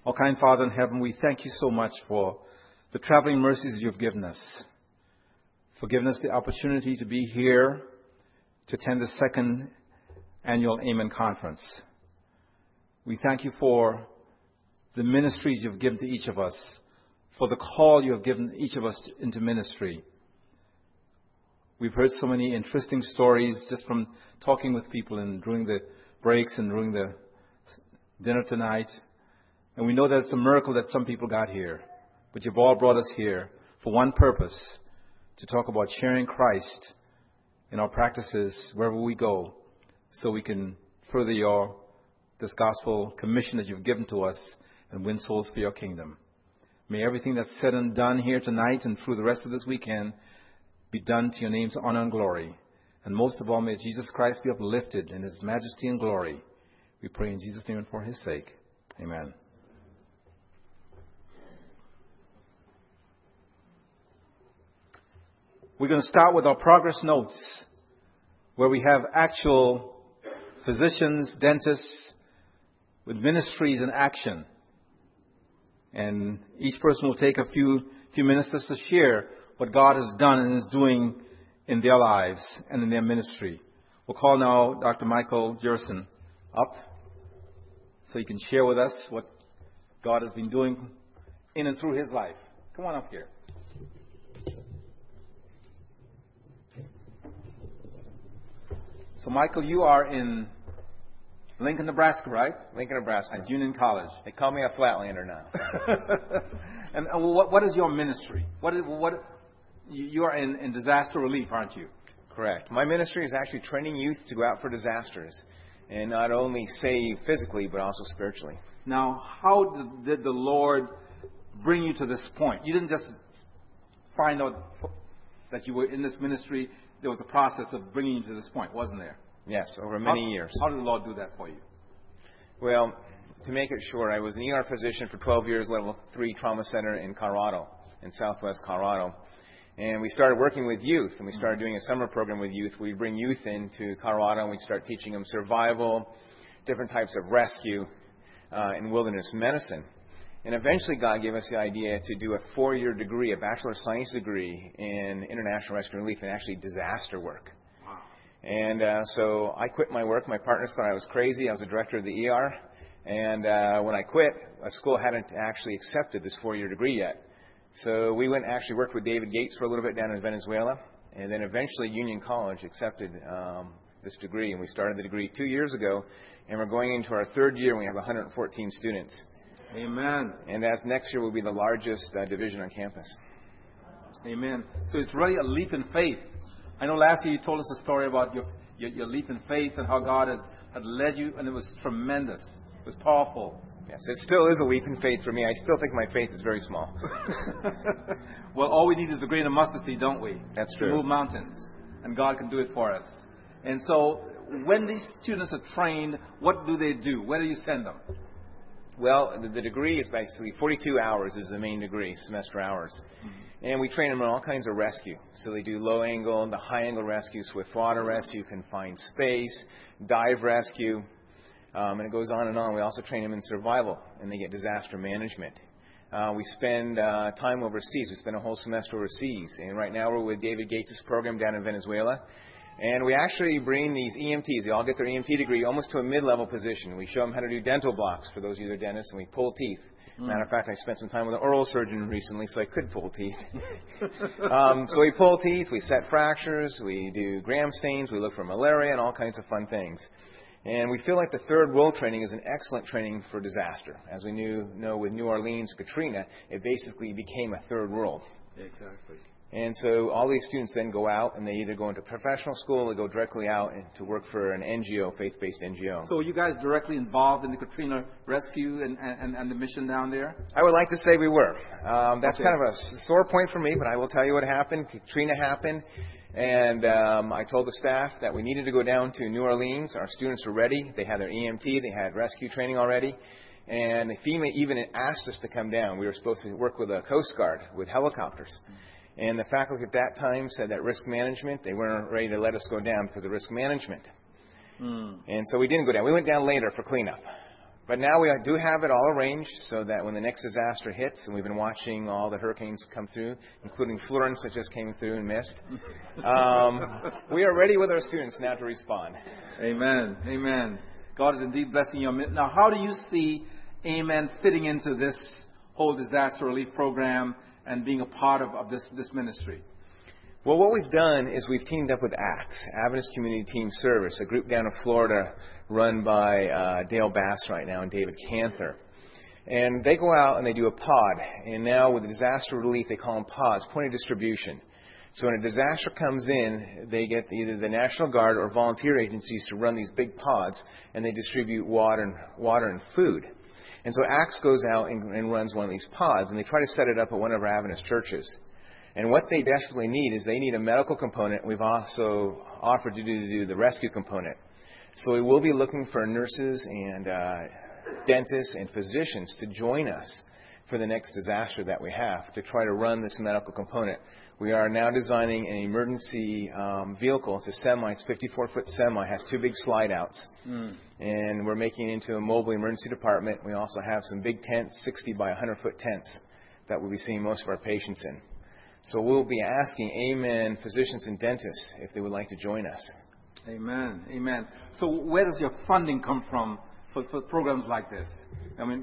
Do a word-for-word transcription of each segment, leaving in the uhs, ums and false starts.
Our kind Father in heaven, we thank you so much for the traveling mercies you've given us, for giving us the opportunity to be here to attend the second annual Amen Conference. We thank you for the ministries you've given to each of us, for the call you have given each of us into ministry. We've heard so many interesting stories just from talking with people and during the breaks and during the dinner tonight. And we know that it's a miracle that some people got here. But you've all brought us here for one purpose, to talk about sharing Christ in our practices wherever we go, so we can further your this gospel commission that you've given to us and win souls for your kingdom. May everything that's said and done here tonight and through the rest of this weekend be done to your name's honor and glory. And most of all, may Jesus Christ be uplifted in his majesty and glory. We pray in Jesus' name and for his sake. Amen. We're going to start with our progress notes, where we have actual physicians, dentists, with ministries in action. And each person will take a few few minutes just to share what God has done and is doing in their lives and in their ministry. We'll call now Doctor Michael Jerson up so he can share with us what God has been doing in and through his life. Come on up here. So, Michael, you are in Lincoln, Nebraska, right? Lincoln, Nebraska. At Union College. They call me a flatlander now. and uh, what, what is your ministry? What, is, what you are in, in disaster relief, aren't you? Correct. My ministry is actually training youth to go out for disasters and not only save physically but also spiritually. Now, how did, did the Lord bring you to this point? You didn't just find out that you were in this ministry. There was a process of bringing you to this point, wasn't there? Yes, over many how, years. How did the Lord do that for you? Well, to make it short, I was an E R physician for twelve years, level three trauma center in Colorado, in southwest Colorado. And we started working with youth, and we started doing a summer program with youth. We'd bring youth into Colorado, and we'd start teaching them survival, different types of rescue, uh, and wilderness medicine. And eventually God gave us the idea to do a four-year degree, a Bachelor of Science degree in International Rescue and Relief and actually disaster work. Wow. And uh, so I quit my work. My partners thought I was crazy. I was the director of the E R. And uh, when I quit, a school hadn't actually accepted this four-year degree yet. So we went and actually worked with David Gates for a little bit down in Venezuela. And then eventually Union College accepted um, this degree. And we started the degree two years ago. And we're going into our third year, and we have one hundred fourteen students. Amen. And as next year will be the largest uh, division on campus. Amen. So it's really a leap in faith. I know last year you told us a story about your, your, your leap in faith and how God has had led you, and it was tremendous. It was powerful. Yes, it still is a leap in faith for me. I still think my faith is very small. Well, all we need is a grain of mustard seed, don't we? That's true. To move mountains. And God can do it for us. And so when these students are trained, what do they do? Where do you send them? Well, the, the degree is basically forty-two hours is the main degree, semester hours. Mm-hmm. And we train them in all kinds of rescue. So they do low angle and the high angle rescue, swift water rescue, confined space, dive rescue, um, and it goes on and on. We also train them in survival, and they get disaster management. Uh, we spend uh, time overseas. We spend a whole semester overseas. And right now we're with David Gates' program down in Venezuela. And we actually bring these E M Ts, they all get their E M T degree, almost to a mid-level position. We show them how to do dental blocks, for those of you that are dentists, and we pull teeth. Mm. Matter of fact, I spent some time with an oral surgeon recently, so I could pull teeth. um, so we pull teeth, we set fractures, we do gram stains, we look for malaria, and all kinds of fun things. And we feel like the third world training is an excellent training for disaster. As we knew, know with New Orleans, Katrina, it basically became a third world. Exactly. And so all these students then go out, and they either go into professional school or they go directly out to work for an N G O, faith-based N G O. So are you guys directly involved in the Katrina rescue and, and, and the mission down there? I would like to say we were. Um, that's okay. kind of a sore point for me, but I will tell you what happened. Katrina happened, and um, I told the staff that we needed to go down to New Orleans. Our students were ready. They had their E M T. They had rescue training already. And FEMA even asked us to come down. We were supposed to work with a Coast Guard with helicopters. And the faculty at that time said that risk management, they weren't ready to let us go down because of risk management. Mm. And so we didn't go down. We went down later for cleanup. But now we do have it all arranged so that when the next disaster hits, and we've been watching all the hurricanes come through, including Florence that just came through and missed, um, we are ready with our students now to respond. Amen. Amen. God is indeed blessing you. Now, how do you see Amen fitting into this whole disaster relief program and being a part of, of this, this ministry? Well, what we've done is we've teamed up with ACTS, Adventist Community Team Service, a group down in Florida run by uh, Dale Bass right now and David Canther. And they go out and they do a pod. And now with the disaster relief, they call them pods, point of distribution. So when a disaster comes in, they get either the National Guard or volunteer agencies to run these big pods, and they distribute water and, water and food. And so ACTS goes out and, and runs one of these pods, and they try to set it up at one of our Adventist churches. And what they desperately need is they need a medical component. We've also offered to do, to do the rescue component. So we will be looking for nurses and uh, dentists and physicians to join us for the next disaster that we have to try to run this medical component. We are now designing an emergency um, vehicle. It's a semi. It's a fifty-four foot semi. It has two big slide outs. Mm. And we're making it into a mobile emergency department. We also have some big tents, sixty by one hundred foot tents, that we'll be seeing most of our patients in. So we'll be asking Amen physicians and dentists if they would like to join us. Amen. Amen. So where does your funding come from for, for programs like this? I mean,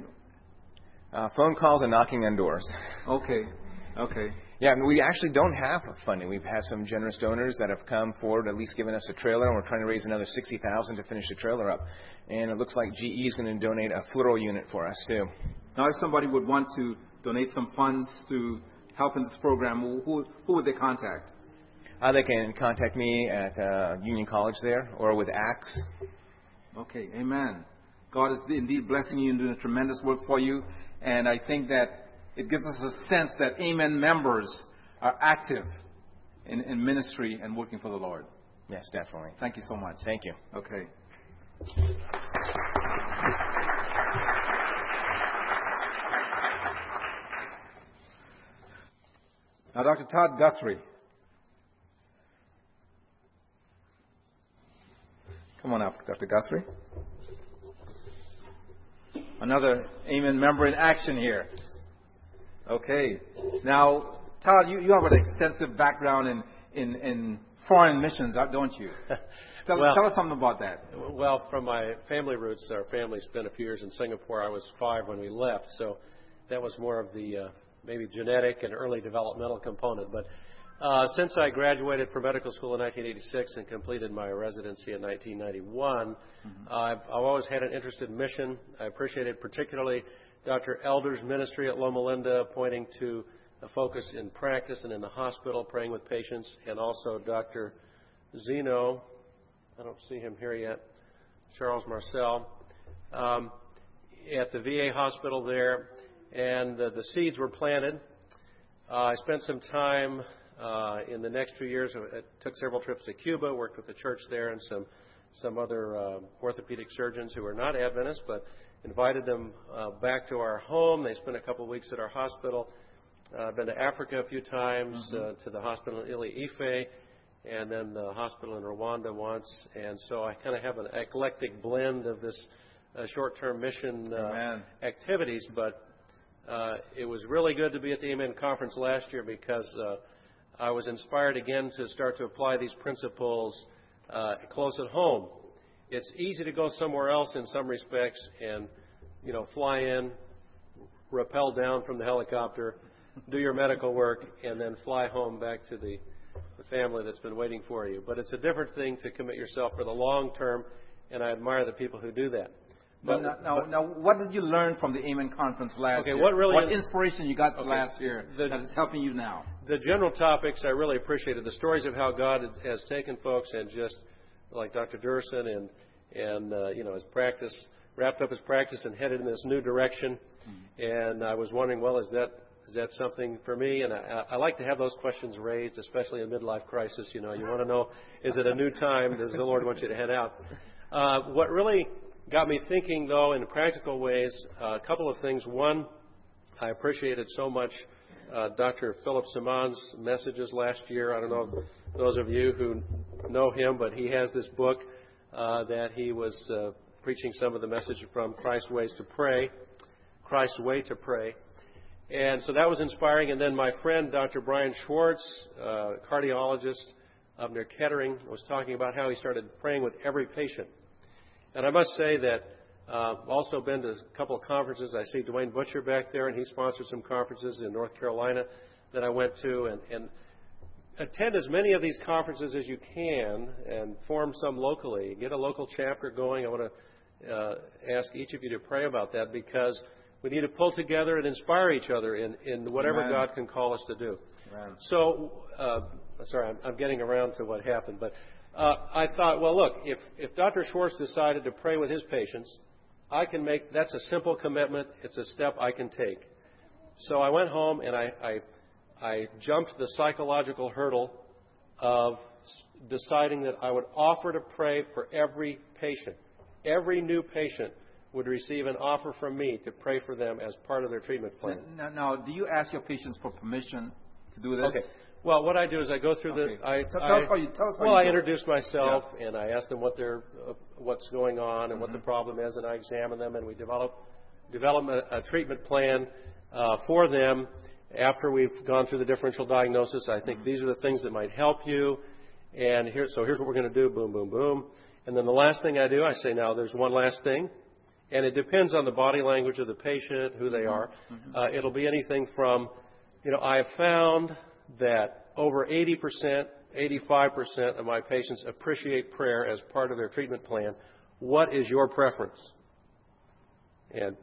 uh, phone calls and knocking on doors. Okay. Okay. Yeah, I mean, we actually don't have funding. We've had some generous donors that have come forward, at least given us a trailer, and we're trying to raise another sixty thousand dollars to finish the trailer up. And it looks like G E is going to donate a floral unit for us, too. Now, if somebody would want to donate some funds to help in this program, who, who would they contact? Uh, they can contact me at uh, Union College there or with ACTS. Okay, amen. God is indeed blessing you and doing a tremendous work for you. And I think that it gives us a sense that Amen members are active in, in ministry and working for the Lord. Yes, definitely. Thank you so much. Thank you. Okay. Now, Doctor Todd Guthrie. Come on up, Doctor Guthrie. Another Amen member in action here. Okay. Now, Todd, you, you have an extensive background in, in, in foreign missions, don't you? Tell, well, tell us something about that. Well, from my family roots, our family spent a few years in Singapore. I was five when we left, so that was more of the uh, maybe genetic and early developmental component. But uh, since I graduated from medical school in nineteen eighty-six and completed my residency in nineteen ninety-one, mm-hmm. I've, I've always had an interest in mission. I appreciated particularly Doctor Elder's ministry at Loma Linda, pointing to a focus in practice and in the hospital, praying with patients, and also Doctor Zeno, I don't see him here yet, Charles Marcel, um, at the V A hospital there, and uh, the seeds were planted. Uh, I spent some time uh, in the next few years. I took several trips to Cuba, worked with the church there and some some other uh, orthopedic surgeons who are not Adventists, but invited them uh, back to our home. They spent a couple of weeks at our hospital. Uh, I've been to Africa a few times, mm-hmm. uh, to the hospital in Ile Ife, and then the hospital in Rwanda once. And so I kind of have an eclectic blend of this uh, short-term mission uh, activities. But uh, it was really good to be at the Amen Conference last year because uh, I was inspired again to start to apply these principles uh, close at home. It's easy to go somewhere else in some respects and, you know, fly in, rappel down from the helicopter, do your medical work, and then fly home back to the, the family that's been waiting for you. But it's a different thing to commit yourself for the long term, and I admire the people who do that. But now, now, now what did you learn from the Amen Conference last okay, year? What, really what inspiration you got okay, last year the, that is helping you now? The general topics I really appreciated. The stories of how God has taken folks and just, like Doctor Durson and, and uh, you know, his practice, wrapped up his practice and headed in this new direction. Mm-hmm. And I was wondering, well, is that is that something for me? And I, I like to have those questions raised, especially in midlife crisis. You know, you want to know, is it a new time? Does the Lord want you to head out? Uh, what really got me thinking, though, in practical ways, uh, a couple of things. One, I appreciated so much uh, Doctor Philip Simon's messages last year. I don't know those of you who know him, but he has this book uh, that he was uh, preaching some of the message from Christ's Ways to Pray, Christ's Way to Pray. And so that was inspiring. And then my friend, Doctor Brian Schwartz, uh, cardiologist up near Kettering, was talking about how he started praying with every patient. And I must say that uh, I've also been to a couple of conferences. I see Dwayne Butcher back there, and he sponsored some conferences in North Carolina that I went to. And, and attend as many of these conferences as you can and form some locally. Get a local chapter going. I want to uh, ask each of you to pray about that, because we need to pull together and inspire each other in, in whatever Amen. God can call us to do. Amen. So, uh, sorry, I'm, I'm getting around to what happened, but uh, I thought, well, look, if, if Doctor Schwartz decided to pray with his patients, I can make, that's a simple commitment. It's a step I can take. So I went home and I, I I jumped the psychological hurdle of deciding that I would offer to pray for every patient. Every new patient would receive an offer from me to pray for them as part of their treatment plan. Now, now do you ask your patients for permission to do this? Okay. Well, what I do is I go through Okay. the. I, tell, I, tell us how you tell us how well, you I do it. introduce myself Yes. and I ask them what their uh, what's going on and Mm-hmm. what the problem is, and I examine them and we develop develop a, a treatment plan uh, for them. After we've gone through the differential diagnosis, I think mm-hmm. these are the things that might help you. And here, so here's what we're going to do. Boom, boom, boom. And then the last thing I do, I say, now there's one last thing. And it depends on the body language of the patient, who they are. Mm-hmm. Uh, it'll be anything from, you know, I have found that over eighty percent, eighty-five percent of my patients appreciate prayer as part of their treatment plan. What is your preference? And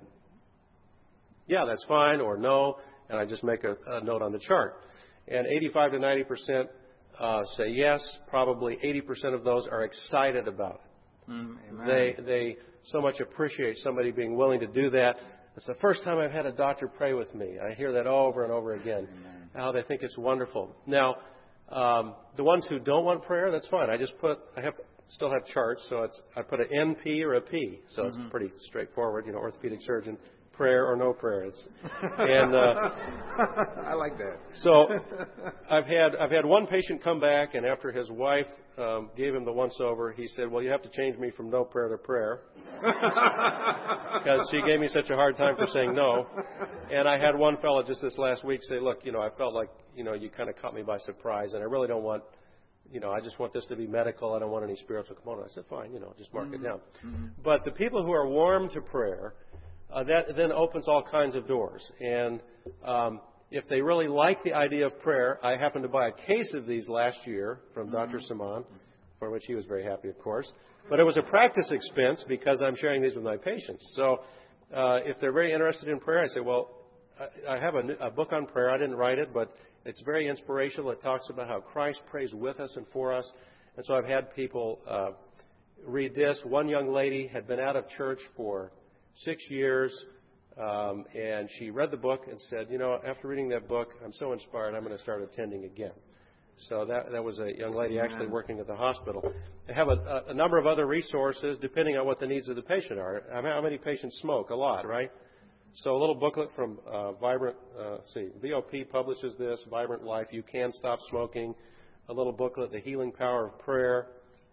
yeah, that's fine, or no. And I just make a, a note on the chart. And eighty-five to ninety percent uh, say yes. Probably eighty percent of those are excited about it. Mm, they they so much appreciate somebody being willing to do that. It's the first time I've had a doctor pray with me. I hear that over and over again. Amen. How they think it's wonderful. Now, um, the ones who don't want prayer, that's fine. I just put I have still have charts, so it's I put an N P or a P, so mm-hmm. it's pretty straightforward. You know, orthopedic surgeon. Prayer or no prayer. It's, and uh, I like that. So I've had I've had one patient come back, and after his wife um, gave him the once over, he said, "Well, you have to change me from no prayer to prayer," because she gave me such a hard time for saying no. And I had one fellow just this last week say, "Look, you know, I felt like you know you kind of caught me by surprise, and I really don't want." You know, I just want this to be medical. I don't want any spiritual component. I said, fine, you know, just mark mm-hmm. it down. Mm-hmm. But the people who are warm to prayer, Uh, that then opens all kinds of doors. And um, if they really like the idea of prayer, I happened to buy a case of these last year from mm-hmm. Doctor Saman, for which he was very happy, of course. But it was a practice expense because I'm sharing these with my patients. So uh, if they're very interested in prayer, I say, well, I, I have a, a book on prayer. I didn't write it, but it's very inspirational. It talks about how Christ prays with us and for us. And so I've had people uh, read this. One young lady had been out of church for six years, um, and she read the book and said, you know, after reading that book, I'm so inspired, I'm going to start attending again. So that that was a young lady actually working at the hospital. They have a, a number of other resources depending on what the needs of the patient are. How many patients smoke? A lot, right? So a little booklet from uh, Vibrant, uh, let's see, V O P publishes this, Vibrant Life, You Can Stop Smoking. A little booklet, The Healing Power of Prayer.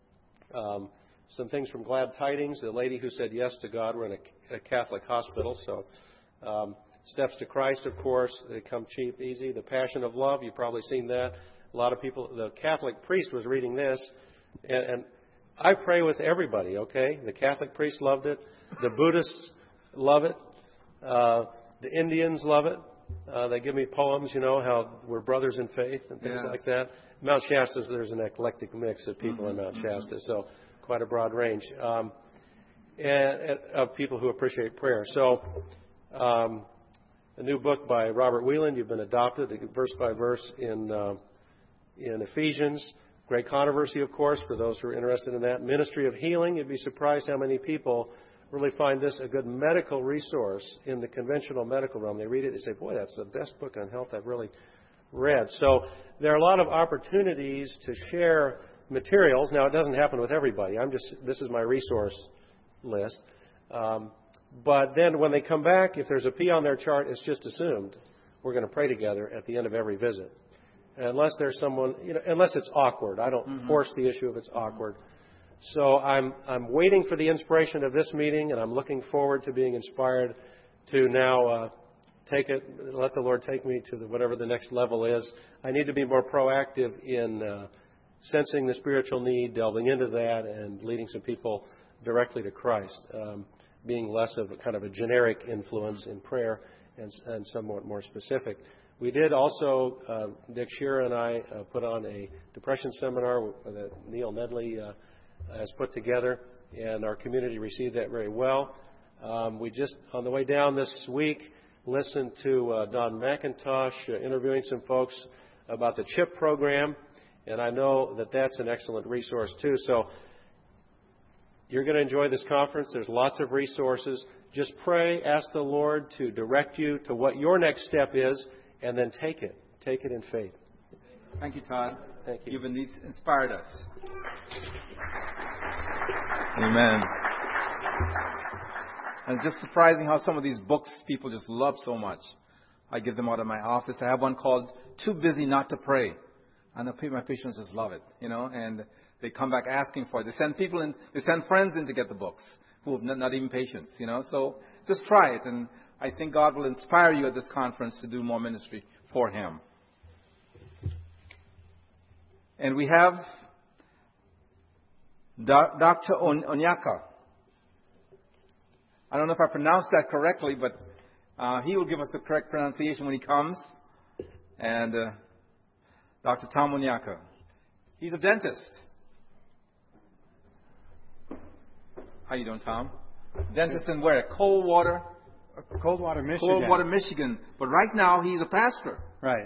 Um, Some things from Glad Tidings, the lady who said yes to God. We're in a, a Catholic hospital, so um, Steps to Christ, of course, they come cheap, easy. The Passion of Love, you've probably seen that. A lot of people, the Catholic priest was reading this, and, and I pray with everybody, okay? The Catholic priest loved it. The Buddhists love it. Uh, the Indians love it. Uh, they give me poems, you know, how we're brothers in faith and things yes. like that. Mount Shasta, there's an eclectic mix of people mm-hmm. in Mount Shasta, so quite a broad range um, and, and of people who appreciate prayer. So um, a new book by Robert Wieland, You've Been Adopted, verse by verse in uh, in Ephesians. Great controversy, of course, for those who are interested in that. Ministry of Healing. You'd be surprised how many people really find this a good medical resource in the conventional medical realm. They read it, they say, boy, that's the best book on health I've really read. So there are a lot of opportunities to share materials. Now, it doesn't happen with everybody. I'm just, this is my resource list. Um, but then when they come back, if there's a P on their chart, it's just assumed we're going to pray together at the end of every visit. Unless there's someone, you know, unless it's awkward. I don't mm-hmm. force the issue if it's awkward. So I'm I'm waiting for the inspiration of this meeting, and I'm looking forward to being inspired to now uh, take it, let the Lord take me to the, whatever the next level is. I need to be more proactive in uh, sensing the spiritual need, delving into that, and leading some people directly to Christ, um, being less of a kind of a generic influence in prayer and, and somewhat more specific. We did also, uh, Dick Shearer and I uh, put on a depression seminar that Neil Nedley uh, has put together, and our community received that very well. Um, we just, on the way down this week, listened to uh, Don McIntosh uh, interviewing some folks about the CHIP program, and I know that that's an excellent resource too. So you're going to enjoy this conference. There's lots of resources. Just pray, ask the Lord to direct you to what your next step is, and then take it. Take it in faith. Thank you, Todd. Thank you. You've inspired us. Amen. And it's just surprising how some of these books people just love so much. I give them out of my office. I have one called Too Busy Not to Pray. And my patients just love it, you know, and they come back asking for it. They send people in, they send friends in to get the books who have not, not even patients, you know. So just try it. And I think God will inspire you at this conference to do more ministry for Him. And we have Doctor Onyaka. I don't know if I pronounced that correctly, but uh, he will give us the correct pronunciation when he comes. And uh, Doctor Tom Onyaka. He's a dentist. How you doing, Tom? Dentist in where? Coldwater? Coldwater, Michigan. Coldwater, Michigan. But right now, he's a pastor. Right.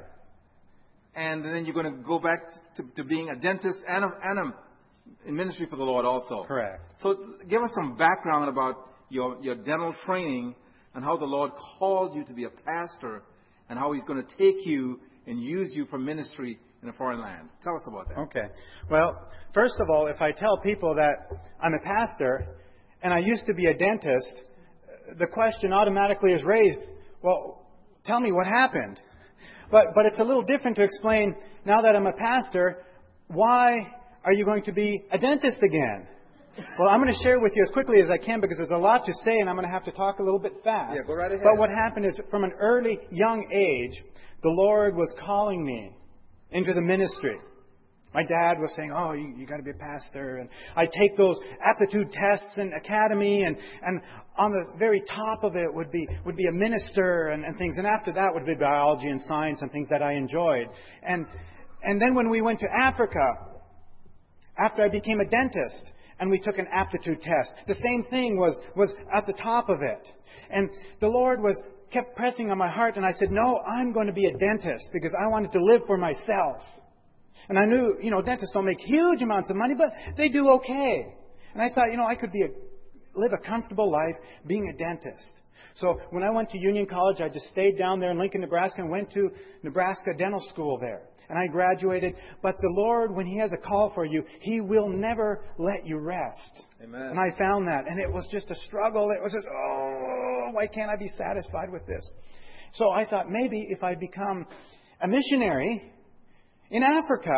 And then you're going to go back to, to being a dentist and, a, and a, in ministry for the Lord also. Correct. So give us some background about your, your dental training and how the Lord called you to be a pastor and how He's going to take you and use you for ministry in a foreign land. Tell us about that. Okay. Well, first of all, if I tell people that I'm a pastor and I used to be a dentist, the question automatically is raised, well, tell me what happened. But but it's a little different to explain, now that I'm a pastor, why are you going to be a dentist again? Well, I'm going to share with you as quickly as I can because there's a lot to say and I'm going to have to talk a little bit fast. Yeah, go right ahead. But what happened is, from an early, young age, the Lord was calling me into the ministry. My dad was saying, oh, you, you got to be a pastor. And I take those aptitude tests in academy, and, and on the very top of it would be would be a minister and, and things. And after that would be biology and science and things that I enjoyed. And and then when we went to Africa, after I became a dentist, and we took an aptitude test, the same thing was, was at the top of it. And the Lord was kept pressing on my heart, and I said, no, I'm going to be a dentist because I wanted to live for myself. And I knew, you know, dentists don't make huge amounts of money, but they do okay. And I thought, you know, I could be a, live a comfortable life being a dentist. So when I went to Union College, I just stayed down there in Lincoln, Nebraska, and went to Nebraska Dental School there. And I graduated. But the Lord, when He has a call for you, He will never let you rest. Amen. And I found that. And it was just a struggle. It was just, oh, why can't I be satisfied with this? So I thought, maybe if I become a missionary in Africa,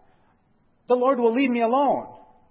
the Lord will leave me alone.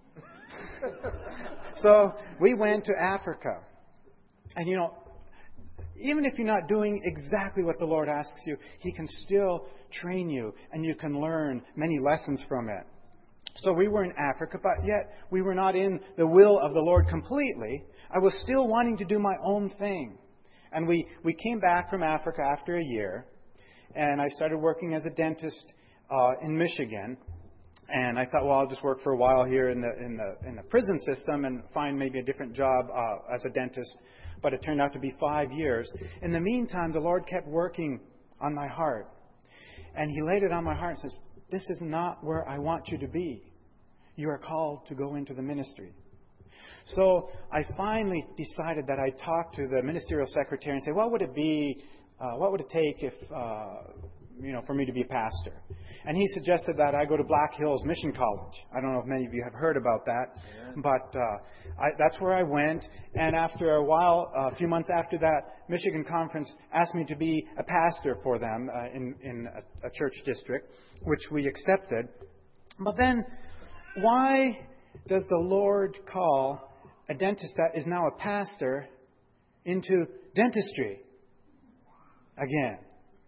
So we went to Africa. And you know, even if you're not doing exactly what the Lord asks you, He can still train you and you can learn many lessons from it. So we were in Africa, but yet we were not in the will of the Lord completely. I was still wanting to do my own thing. And we, we came back from Africa after a year, and I started working as a dentist uh, in Michigan. And I thought, well, I'll just work for a while here in the in the in the prison system and find maybe a different job uh, as a dentist. But it turned out to be five years. In the meantime, the Lord kept working on my heart. And He laid it on my heart and says, this is not where I want you to be. You are called to go into the ministry. So I finally decided that I'd talk to the ministerial secretary and say, what would it be, uh, what would it take if, uh, you know, for me to be a pastor? And he suggested that I go to Black Hills Mission College. I don't know if many of you have heard about that, yeah. but uh, I, that's where I went. And after a while, uh, a few months after that, Michigan Conference asked me to be a pastor for them uh, in, in a, a church district, which we accepted. But then, why does the Lord call a dentist that is now a pastor into dentistry again?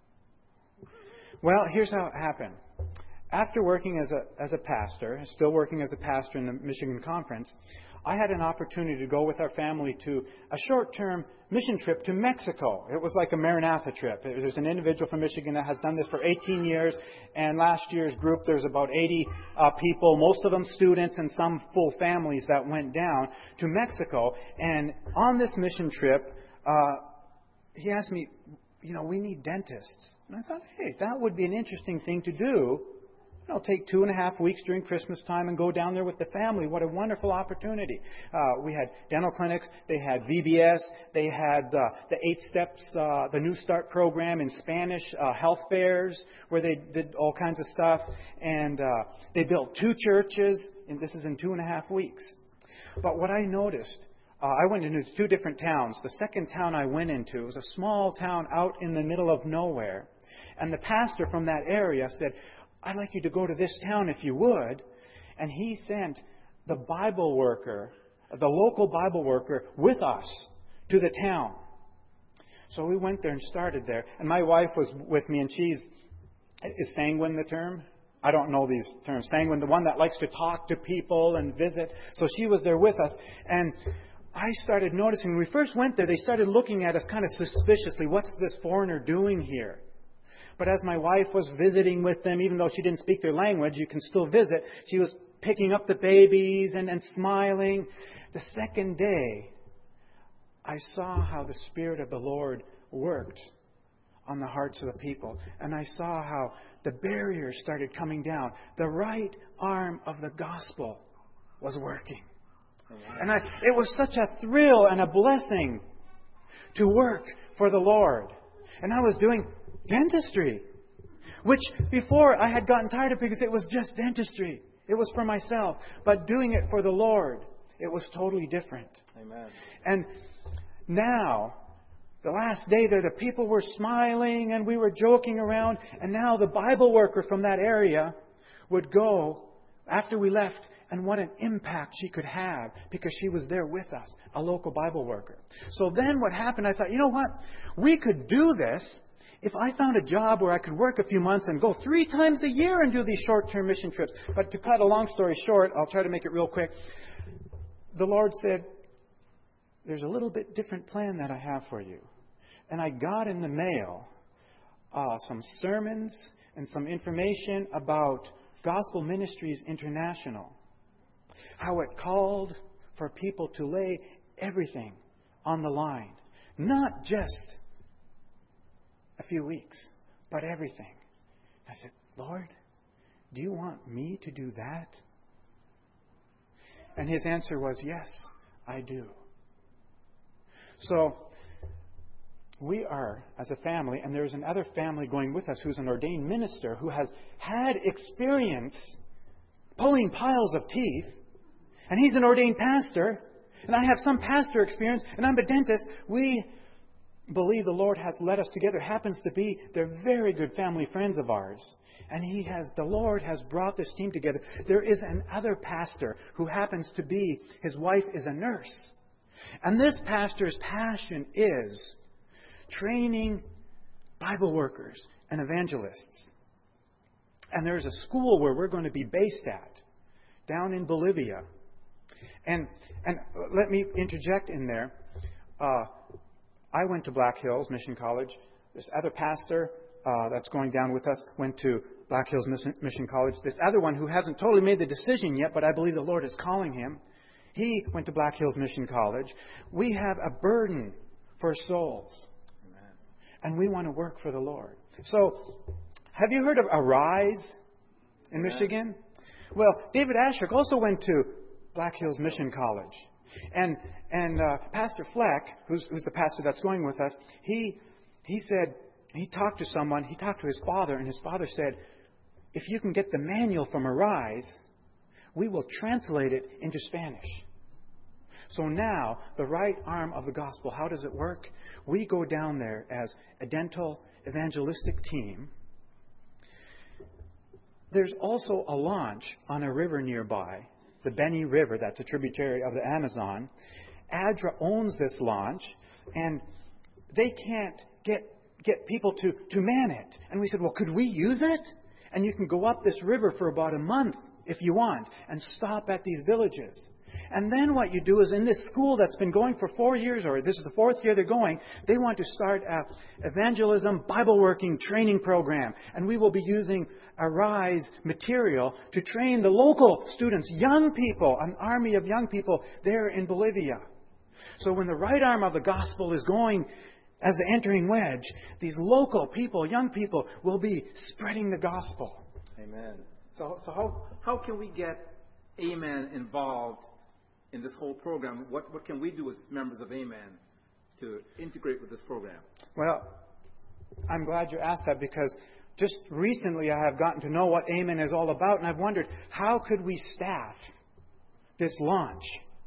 Well, here's how it happened. After working as a as a pastor, still working as a pastor in the Michigan Conference, I had an opportunity to go with our family to a short-term mission trip to Mexico. It was like a Maranatha trip. There's an individual from Michigan that has done this for eighteen years, and last year's group, there's about eighty uh, people, most of them students and some full families that went down to Mexico. And on this mission trip, uh, he asked me, you know, we need dentists. And I thought, hey, that would be an interesting thing to do. You know, take two and a half weeks during Christmas time and go down there with the family. What a wonderful opportunity. Uh, we had dental clinics. They had V B S. They had uh, the Eight Steps, uh, the New Start program in Spanish, uh, health fairs where they did all kinds of stuff. And uh, they built two churches. And this is in two and a half weeks. But what I noticed, uh, I went into two different towns. The second town I went into was a small town out in the middle of nowhere. And the pastor from that area said, I'd like you to go to this town if you would. And he sent the Bible worker, the local Bible worker, with us to the town. So we went there and started there. And my wife was with me, and she's, is sanguine the term? I don't know these terms. Sanguine, the one that likes to talk to people and visit. So she was there with us. And I started noticing, when we first went there, they started looking at us kind of suspiciously. What's this foreigner doing here? But as my wife was visiting with them, even though she didn't speak their language, you can still visit. She was picking up the babies and, and smiling. The second day, I saw how the Spirit of the Lord worked on the hearts of the people. And I saw how the barriers started coming down. The right arm of the gospel was working. And I, it was such a thrill and a blessing to work for the Lord. And I was doing dentistry, which before I had gotten tired of because it was just dentistry. It was for myself. But doing it for the Lord, it was totally different. Amen. And now, the last day there, the people were smiling and we were joking around. And now the Bible worker from that area would go after we left, and what an impact she could have because she was there with us, a local Bible worker. So then what happened, I thought, you know what? We could do this if I found a job where I could work a few months and go three times a year and do these short-term mission trips. But to cut a long story short, I'll try to make it real quick. The Lord said, there's a little bit different plan that I have for you. And I got in the mail uh, some sermons and some information about Gospel Ministries International. How it called for people to lay everything on the line. Not just a few weeks, but everything. I said, Lord, do you want me to do that? And His answer was, yes, I do. So, we are, as a family, and there's another family going with us who's an ordained minister who has had experience pulling piles of teeth, and he's an ordained pastor, and I have some pastor experience, and I'm a dentist. We believe the Lord has led us together. Happens to be, they're very good family friends of ours. And He has, the Lord has brought this team together. There is another pastor who happens to be, his wife is a nurse. And this pastor's passion is training Bible workers and evangelists. And there's a school where we're going to be based at, down in Bolivia. And and let me interject in there. Uh, I went to Black Hills Mission College. This other pastor uh, that's going down with us went to Black Hills Mission College. This other one who hasn't totally made the decision yet, but I believe the Lord is calling him, he went to Black Hills Mission College. We have a burden for souls. Amen. And we want to work for the Lord. So, have you heard of Arise in Amen. Michigan? Well, David Ashrick also went to Black Hills Mission College. And and uh, Pastor Fleck, who's, who's the pastor that's going with us, he he said, he talked to someone, he talked to his father, and his father said, if you can get the manual from Arise, we will translate it into Spanish. So now, the right arm of the gospel, how does it work? We go down there as a dental evangelistic team. There's also a launch on a river nearby the Beni River, that's a tributary of the Amazon. ADRA owns this launch, and they can't get get people to, to man it. And we said, well, could we use it? And you can go up this river for about a month if you want and stop at these villages. And then what you do is in this school that's been going for four years, or this is the fourth year they're going, they want to start a evangelism Bible working training program. And we will be using Arise material to train the local students, young people, an army of young people there in Bolivia. So when the right arm of the gospel is going as the entering wedge, these local people, young people, will be spreading the gospel. Amen. So, so how, how can we get Amen involved in this whole program? What, what can we do as members of Amen to integrate with this program? Well, I'm glad you asked that, because just recently I have gotten to know what Amen is all about, and I've wondered, how could we staff this launch?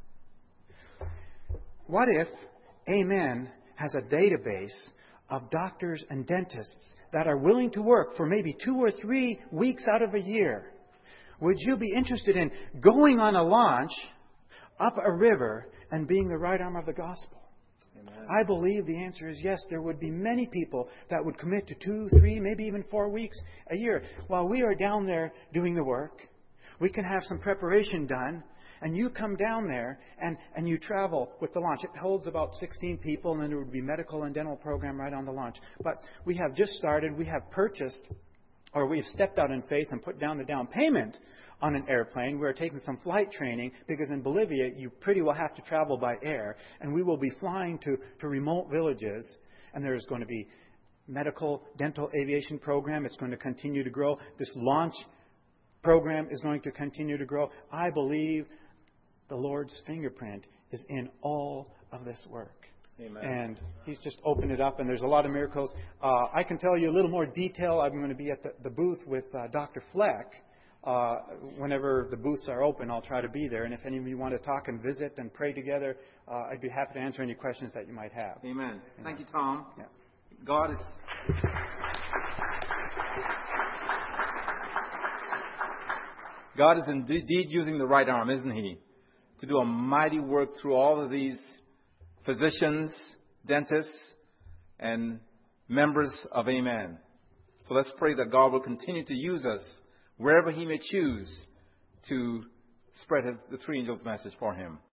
What if Amen has a database of doctors and dentists that are willing to work for maybe two or three weeks out of a year? Would you be interested in going on a launch up a river and being the right arm of the gospel? Amen. I believe the answer is yes. There would be many people that would commit to two, three, maybe even four weeks a year. While we are down there doing the work, we can have some preparation done, and you come down there and, and you travel with the launch. It holds about sixteen people, and then there would be medical and dental program right on the launch. But we have just started. We have purchased, or we have stepped out in faith and put down the down payment on an airplane. We are taking some flight training, because in Bolivia you pretty well have to travel by air. And we will be flying to, to remote villages, and there's going to be medical, dental, aviation program. It's going to continue to grow. This launch program is going to continue to grow. I believe the Lord's fingerprint is in all of this work. Amen. And He's just opened it up, and there's a lot of miracles. Uh, I can tell you a little more detail. I'm going to be at the, the booth with uh, Doctor Fleck. Uh, whenever the booths are open, I'll try to be there. And if any of you want to talk and visit and pray together, uh, I'd be happy to answer any questions that you might have. Amen. Thank you, Tom. Yeah. God is... God is indeed using the right arm, isn't He, to do a mighty work through all of these physicians, dentists, and members of Amen. So let's pray that God will continue to use us wherever He may choose to spread his, the three angels' message for Him.